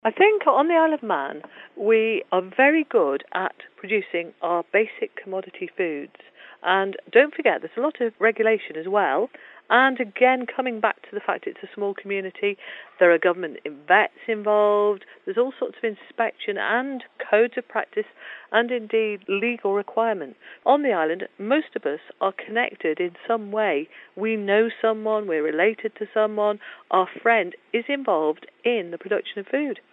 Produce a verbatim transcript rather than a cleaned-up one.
I think on the Isle of Man, we are very good at producing our basic commodity foods. And don't forget, there's a lot of regulation as well. And again, coming back to the fact it's a small community, there are government vets involved, there's all sorts of inspection and codes of practice and indeed legal requirements. On the island, most of us are connected in some way. We know someone, we're related to someone, our friend is involved in the production of food.